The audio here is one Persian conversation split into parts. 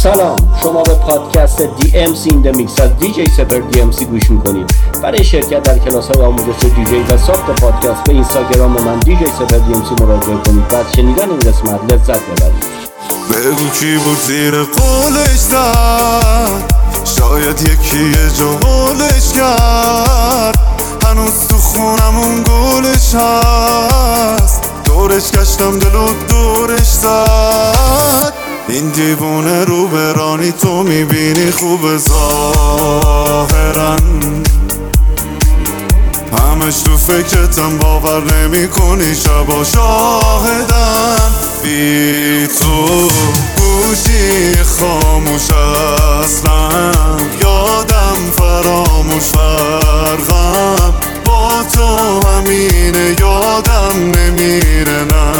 سلام، شما به پادکست DMC in the Mix از دیجی سپر DMC گوش میکنید. برای شرکت در کلاس های آموزش دیجی و ساخت پادکست به اینستاگرام من دیجی سپر DMC مراجعه کنید و از شنیدن این قسمت لذت ببرید. بگو کی بود زیر قولش زد، شاید یکی یه جا قولش کرد، هنوز تو خونمون گلش هست، دورش گشتم دلو دورش زد. این دیوونه رو برانی تو میبینی خوب ظاهرن، همش تو فکرتم باور نمی کنی شبا شاهدن. بی تو گوشی خاموش اصلا، یادم فراموش فرقم با تو همینه، یادم نمیره نه.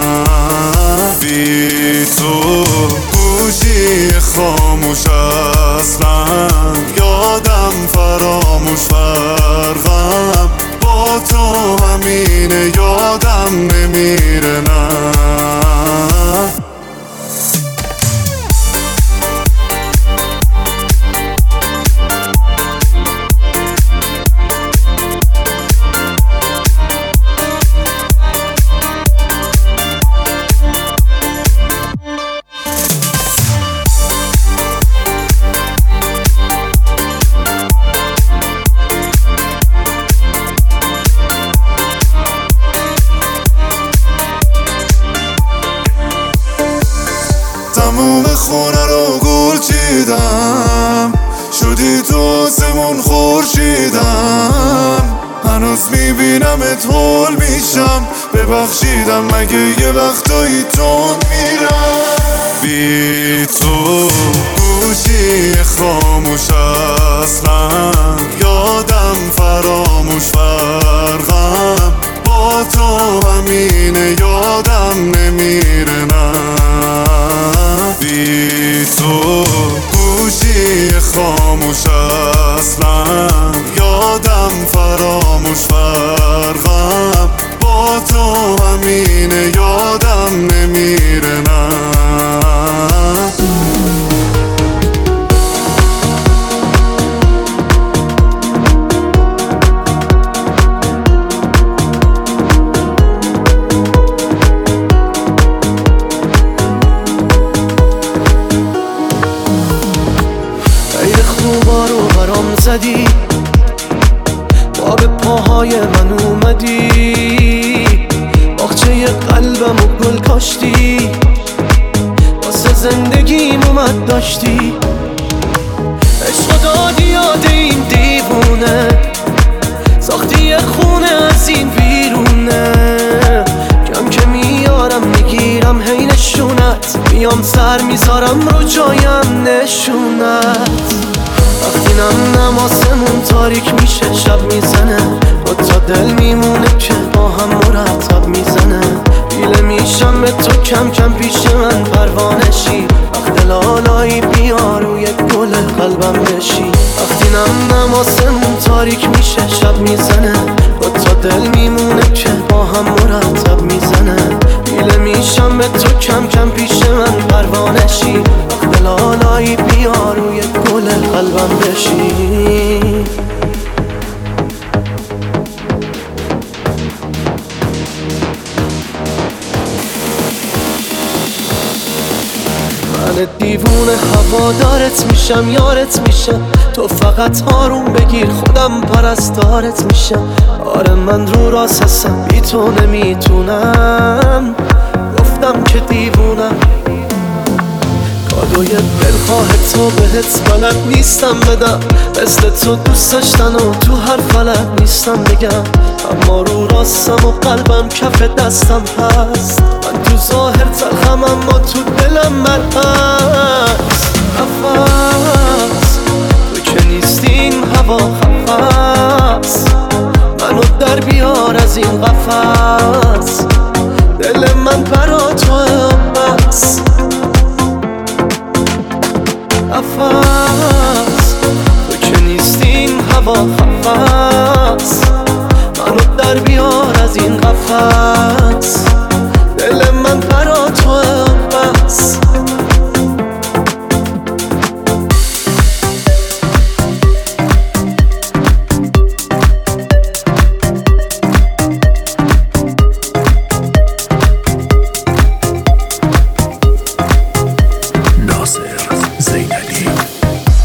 بی تو گوشی خاموش اصلا، یادم فراموش فرقم با تو همینه، یادم نمیره نه. تموم خونه رو گل چیدم، شدی تو آسمون خورشیدم، هنوز میبینمت هول میشم، ببخشیدم مگه یه وقتایی تند میرم. بی تو گوشی خاموش اصلا، یادم فراموش فرقم با تو همینه، یادم نمیره نه. بی تو گوشی خاموش اصلا، یادم فراموش فرقم با تو همینه، یادم نمیره نه. زدی با به پاهای من اومدی، باغچه قلبم و گل کاشتی، واسه زندگیم اومد داشتی، عشق دادی یاد این دیوونه، ساختی یه خونه از این بیرونه، کم که میارم میگیرم هی نشونت، میام سر میذارم رو جایم نشونت. وقتی نم آسمون تاریک میشه شب میزنه، تا دل میمونه که با هم مرتب میزنه، بیله میشم به تو کم کم پیش من پروانشی، وقت لالایی بیا روی گل قلبم بشی. وقتی نم آسمون تاریک میشه شب میزنه، تا دل میمونه که با هم مرتب میزنه، بیله میشم به تو کم کم پیش من پروانشی، وقت لالایی بیا روی گل قلبم بشی. من دیوونه هوادارت میشم، یارت میشم، تو فقط آروم بگیر خودم پرستارت میشم. آره من رو راست هستم، بی تو نمیتونم، گفتم که دیوونم، کادوی دلخواه تو بهت بلد نیستم بدم، مثل تو دوست داشتن و تو هر فلک نیستم بگم، اما رو راستم و قلبم کف دستم هست، من تو ظاهر تلخم اما تو دلم مرهست. نفس تو که نیستی این هوا خفست، منو در بیار از این قفس، دل من برا تو بس. نفس تو که نیستی این هوا خفست، منو در بیار از این قفس، دل من برا تو بس.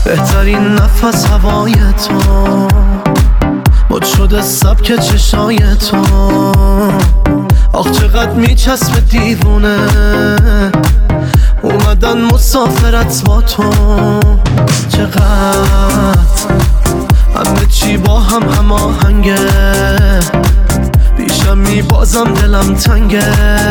بهترین نفس هوای تو، مد شده سبک چشای تو. آخ چقدر میچسبه دیوونه اومدن مسافرت با تو. چقدر همه چی با هم آهنگه، پیشم میبازم دلم تنگه.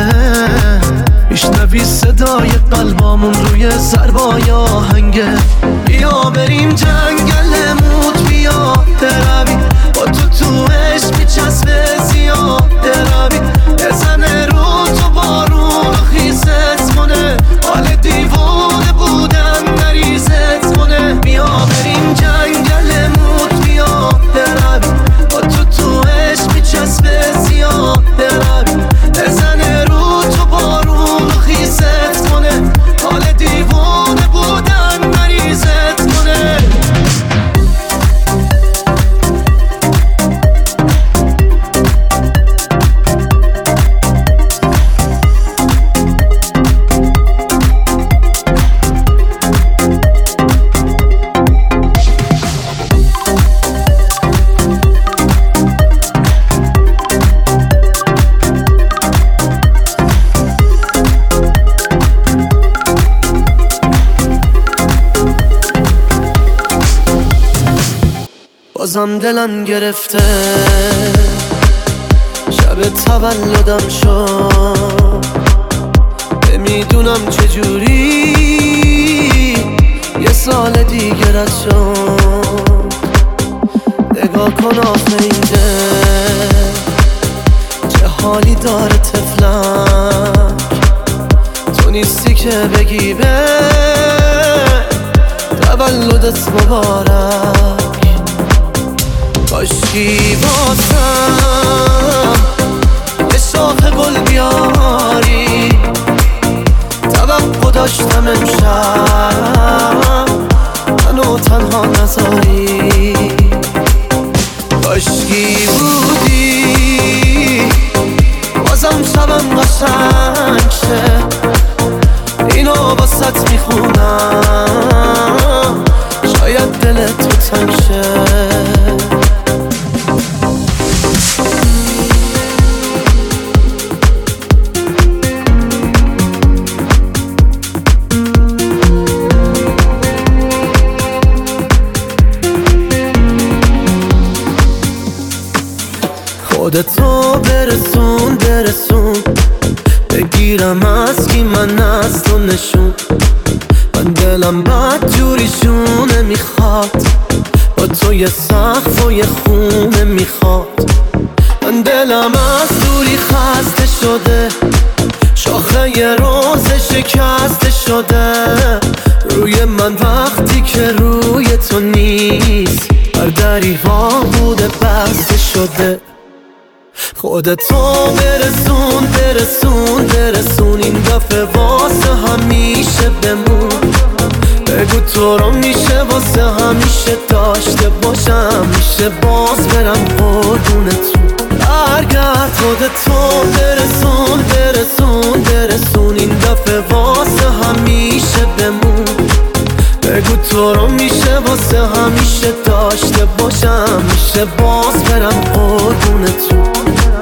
میشنوی صدای قلبامون روی ضربای آهنگه. بیا بریم جنگلمون، بیا بروی با تو عشق میچسبه زیاده روی. بزنه رو تو بارون خیزت کنه، حال دیوانه بودن نریزت کنه. بیا بریم جنگلمون، بیا بروی با تو عشق میچسبه زیاده روی. بزنه رو تو بارون خیزت کنه، حال دیوانه بودن نریزت کنه. بازم دلم گرفته، شب تولدم شد. نمیدونم چجوری یه سال دیگه رد شد. نگاه کن آخه این دل چه حالی داره طفلک. تو نیستی که بگی به تولدت مبارک. کاشکی واسم یه شاخ گل بیاری، توقع داشتم امشب منو تنها نذاری. کاشکی بودی بازم شبم قشنگ شه، اینو واسط میخونم شاید دلت تو تنگ شه. خودتو برسون بگیرم از کی من از تو نشون. من دلم بد جوریشونه میخواد، با تو یه سقف و یه خونه میخواد. من دلم از دوری خسته شده، شاخه یه روز شکسته شده. روی من وقتی که روی تو نیست، هر دری وا بوده بسته شده. خودتو برسون این دفعه واسه همیشه بمون. بگو تو رو میشه واسه همیشه داشته باشم، میشه باز برم قربونتون. برگرد خودتو برسون این دفعه واسه همیشه بمون. بگو تو رو میشه واسه همیشه داشته باشم، میشه باز برم قربونتون.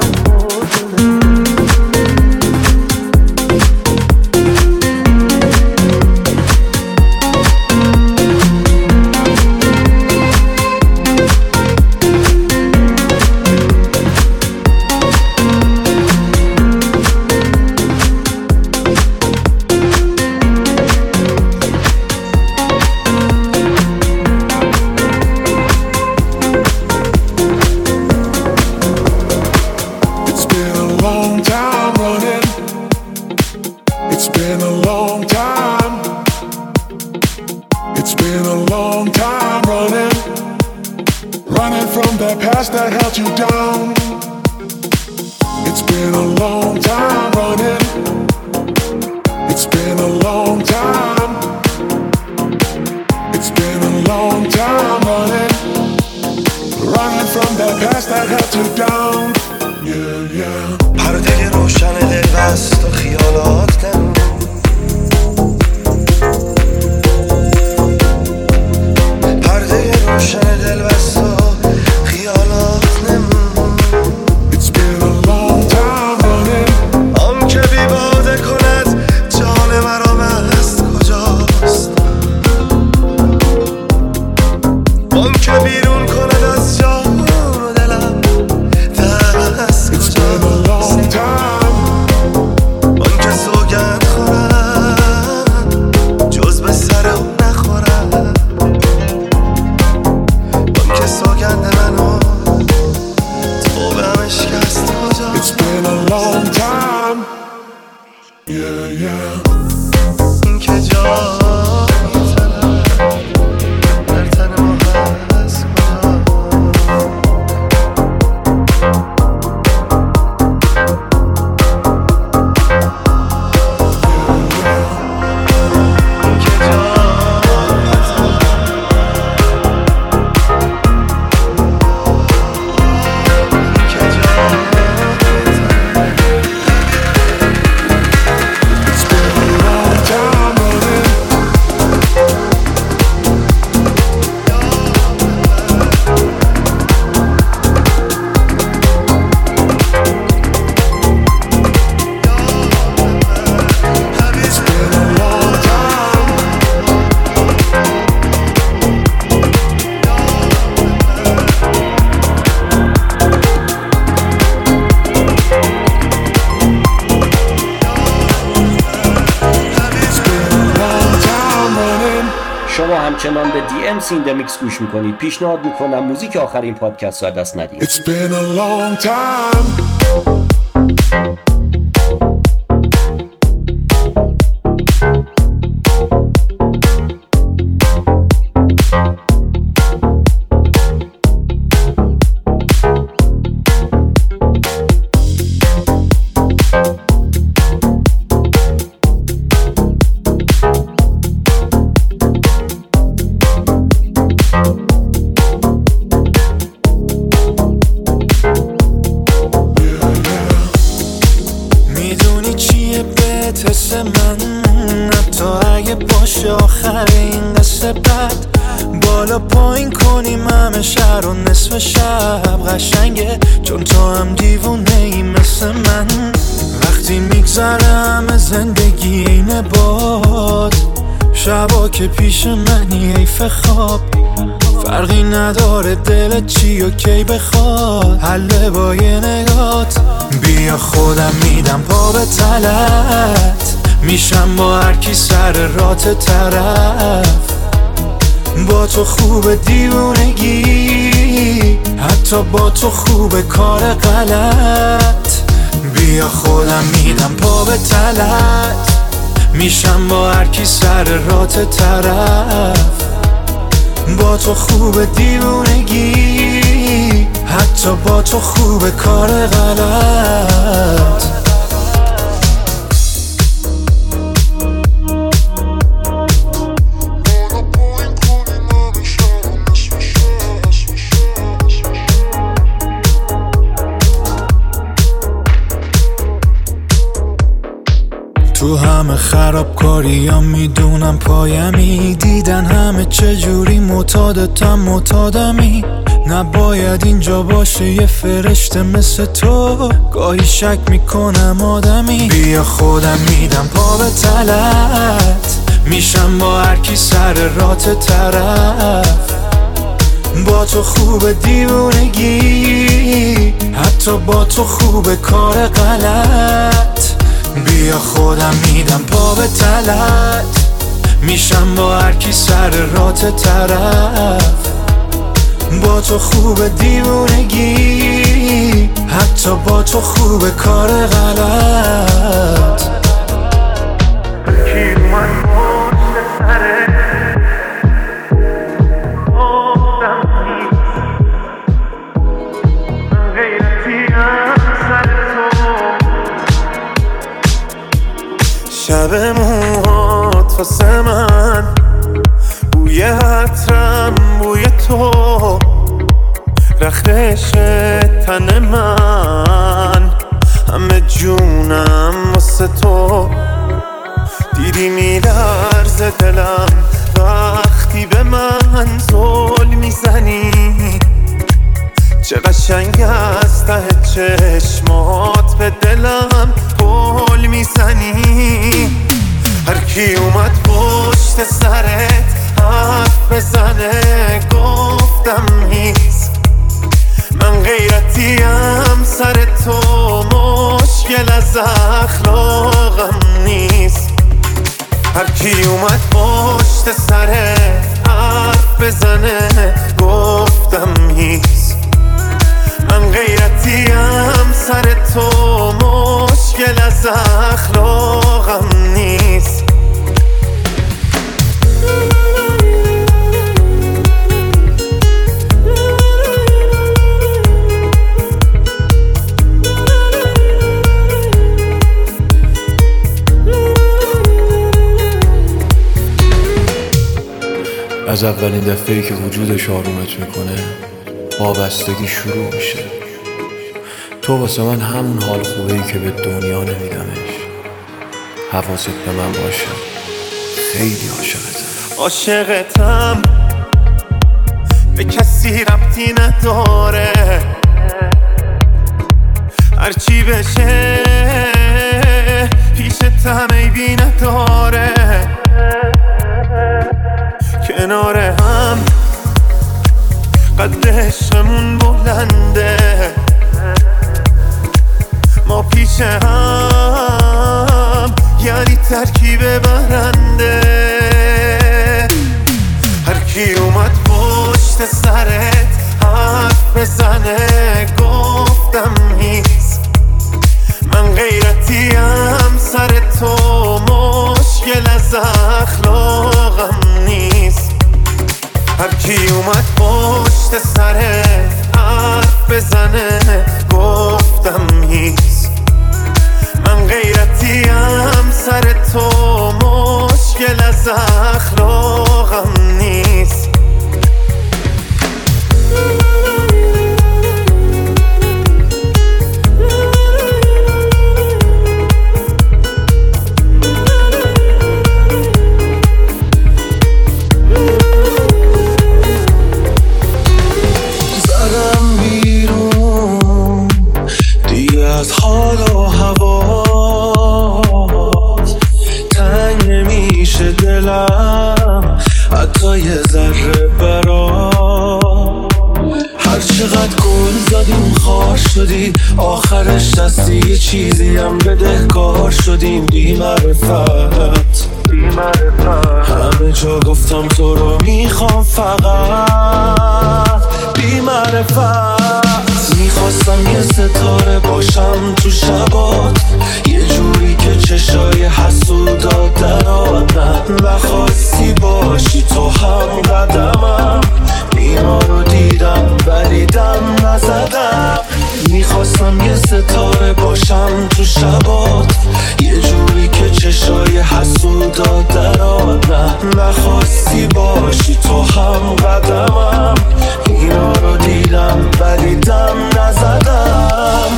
پرده روشن دل بست و خیالات نمون. این که جایی تنم در تن ما هست کجا این که جایی شما همچنان به DMC in the Mix گوش میکنید. پیشنهاد میکنم موزیک آخرین پادکست رو دست ندید. It's been a long time. حس من حتی اگه باشه آخر این قصه بد بالا پایین کنیم همه شهر و نصف شب قشنگه چون تو هم دیوونه ای مثل من وقتی میگذره همه زندگی اینه باد شبا که پیش منی حیف خواب فرقی نداره دلت چی و کی بخواد حله با یه نگات بیا خودم میدم پا به تلت میشم با هرکی سر رات طرف با تو خوب دیوونگی حتی با تو خوب کار غلط بیا خودم میدم پا به تلت میشم با هرکی سر رات طرف با تو خوب دیوونگی حتی با تو خوب کار غلط تو همه خرابکاری ها میدونم پایمی دیدن همه چجوری معتادتم معتادمی نباید اینجا باشه یه فرشته مثل تو گاهی شک میکنم آدمی بیا خودم میدم پا به تلت میشم با هرکی سر رات طرف با تو خوب دیوونگی حتی با تو خوب کار غلط بیا خودم میدم پا به تلت میشم با هرکی سر رات طرف با تو خوب دیوونگی حتی با تو خوب کار غلط کی من پشت سره گفتم نیست من غیرتیم سر تو شب موهات واسه من بوی عطرم بوی تو رختش تن من همه جونم واسه تو دیدی میلرزه دلم وقتی به من زل میزنی چه قشنگ از ته چشمات به دلم گل میزنی هر کی اومد پشت سرت حرف بزنه گفتم نیست من غیرتیم سر تو مشکل از اخلاقم نیست هر کی اومد پشت سرت حرف بزنه گفتم نیست من غیرتیم سر تو مشکل از اخلاقم نیست از اولین دفعه‌ای که وجودش آرومت میکنه وابستگی شروع میشه. تو واسه من همون حال خوبه‌ای که به دنیا نمیدمش. حواست به من باشه، خیلی عاشقتم. عاشقتم به کسی ربطی نداره، هرچی بشه پیشتم عیبی نداره. کنار هم قد عشقمون بلنده، ما پیش هم یعنی ترکیب برنده. هر کی اومد پشت سرت حرف بزنه گفتم نیست، من غیرتیم سر تو مشکل از اخلاقم نیست. هر کی اومد پشت سرت حرف بزنه گفتم نیست، من غیرتیم سر تو مشکل از اخلاقم نیست. زدم بیرون دیگه از حال و هوا، تنگ نمیشه دلم حتی یه ذره برا. هر چقدر گل زدیم خار شدی، آخرش دستی یه چیزی هم بدهکار شدیم. بی معرفت همه جا گفتم تو رو میخوام، فقط بی معرفت میخواستم یه ستاره باشم تو شبات، یه جوری که چشای حسودات درآمد. نخواستی باشی تو هم قدمم، اینا رو دیدم ولی دم نزدم. میخواستم یه ستاره باشم تو شبات، یه جوری که چشای حسودات درآمد. نخواستی باشی تو هم قدمم، اینا رو دیدم ولی دم نزدم.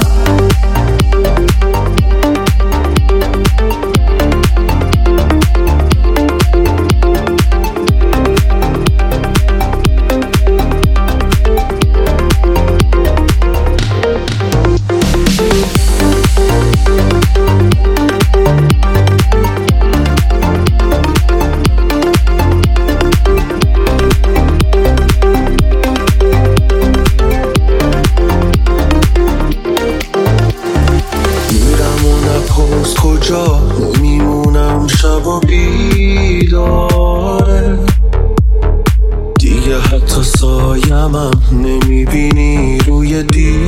کجا نمیمونم شب و بیداره، دیگه حتی سایمم نمیبینی روی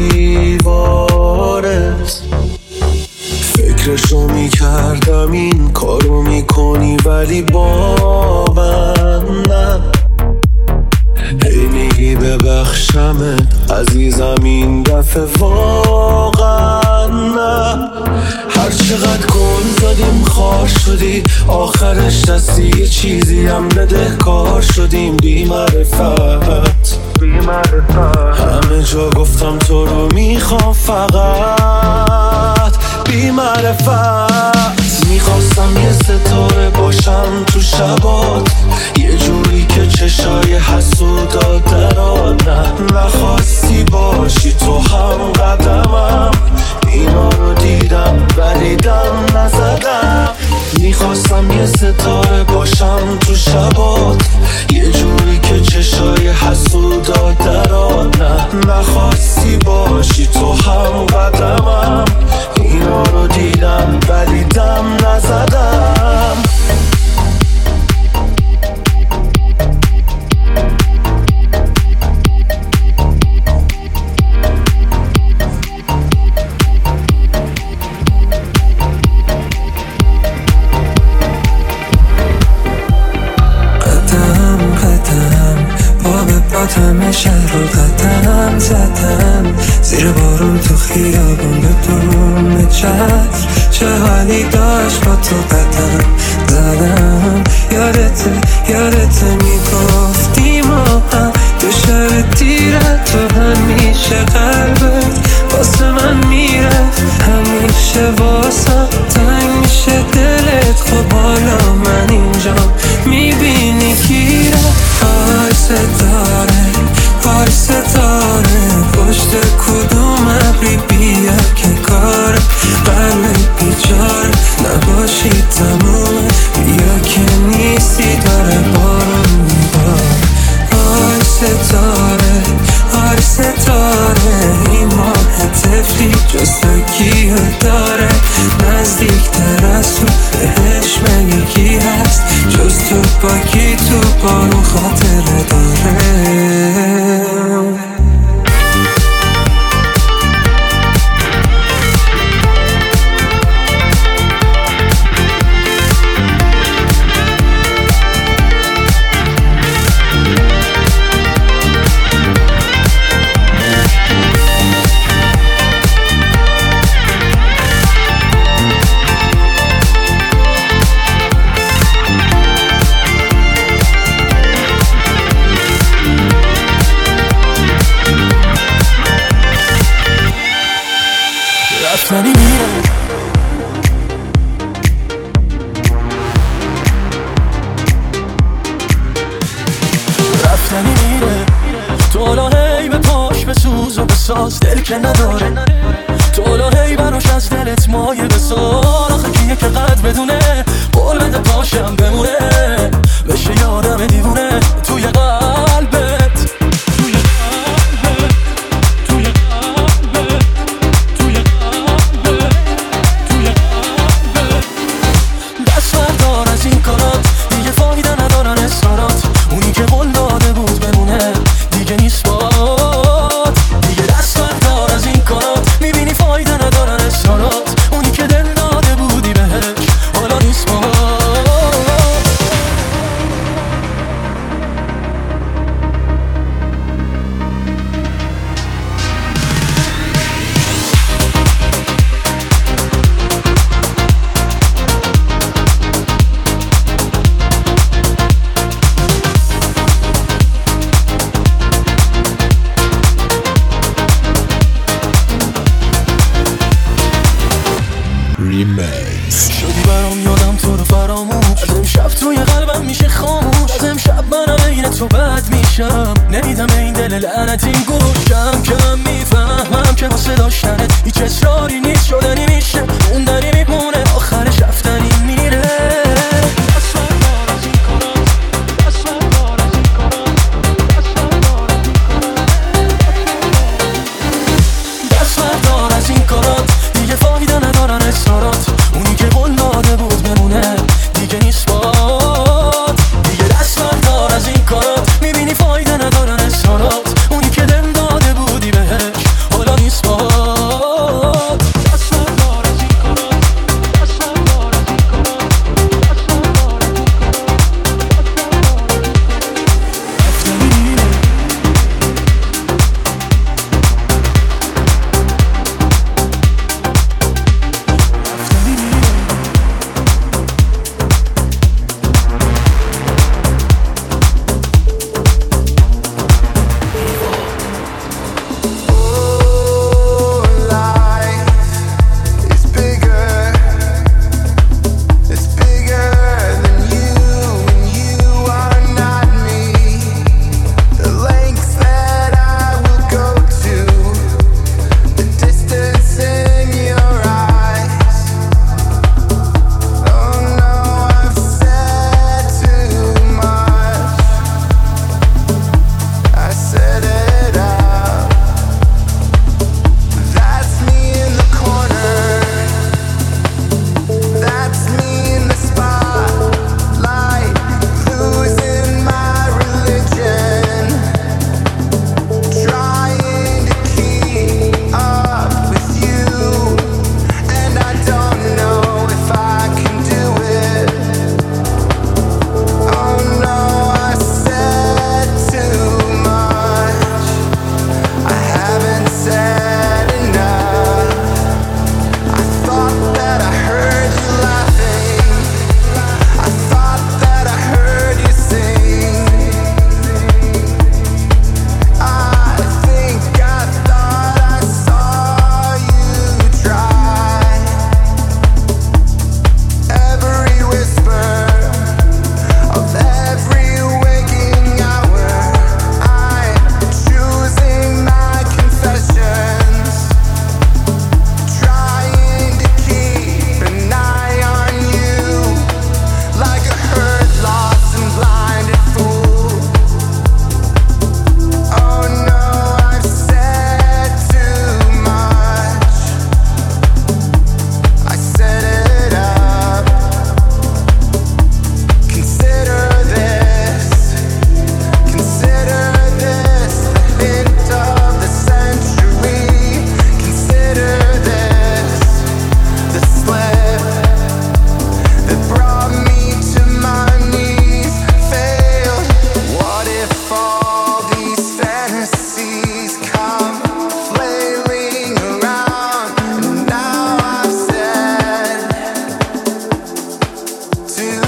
دیوارت. فکرشو میکردم این کارو میکنی ولی با من نه. هی میگی ببخشمت عزیزم این دفعه واقعا نه. هر چقدر گل زدیم خار شدی، آخرش دستی یه چیزی هم بدهکار شدیم. بی معرفت همه جا گفتم تو رو میخوام، فقط بی معرفت میخواستم یه ستاره باشم تو شبات، یه جوری که چشای حسودات درآمد. نخواستی باشی تو هم قدمم، اینا رو دیدم ولی دم نزدم. میخواستم یه ستاره باشم تو شبات، یه جوری که چشای حسودات درآمد. نخواستی باشی تو هم قدمم، اینا رو دیدم ولی دم نزدم. همه شهر رو قدم زدم، زیر بارون تو خیابون بدون چتر، چه حالی داشت با تو قدم زدم. یادت میگفت تو باکی تو بارون خاطره داره. رفتنی میره رفتنی میره تو حالا هی به پاش بسوز و بساز دل که نداره تو حالا هی براش از دلت مایه بسار آخه کیه که قد بدونه قول بده پاشم بمونه بشه یادم دیوونه توی قلبت شدی برام یادم تو رو فراموش از امشب توی قلبم میشه خاموش از امشب منم عین تو بد میشم نمیدم این دل لعنتی گوش کم کم میفهمم که واسه داشتنت هیچ اصراری نیست شدنی میشه موندنی میمونه آخرش رفتنی میره دست بردار از این کارات دیگه فایده ندارن اصرارات اونی که قول داده بود بمونه دیگه نیست باد دیگه دست بردار از این کارات میبینی فایده ندارن اصرارات اونی که دل داده بودی بهش حالا نیست باد دست بردار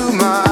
to my